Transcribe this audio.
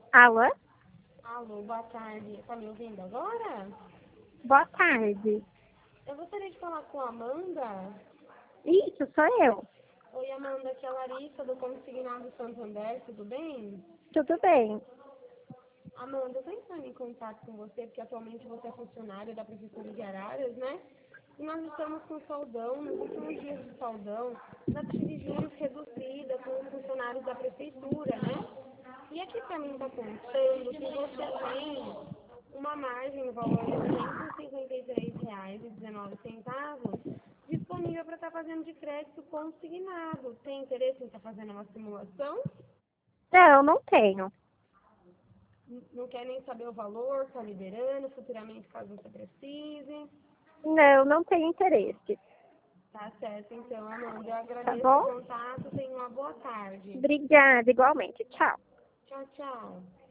Alô? Alô, boa tarde. Tá me ouvindo agora? Boa tarde. Eu gostaria de falar com a Amanda. Isso, sou eu. Oi, Amanda, aqui é a Larissa do Consignado Santander, tudo bem? Tudo bem? Amanda, eu estou entrando em contato com você porque atualmente você é funcionária da Prefeitura de Araras, né? E nós estamos com saudão, nos últimos dias de saudão, da taxa de juros reduzida com os funcionários da Prefeitura, né? E aqui para mim está contando que você tem uma margem no valor de R$ 153,19 disponível para estar fazendo de crédito consignado. Tem interesse em estar fazendo uma simulação? Não, não tenho. Não quer nem saber o valor, está liberando futuramente caso você precise. Não, não tenho interesse. Tá certo, então, Amanda. Eu Tá agradeço o bom? contato. Tenha uma boa tarde. Obrigada, igualmente. Tchau. Tchau, tchau.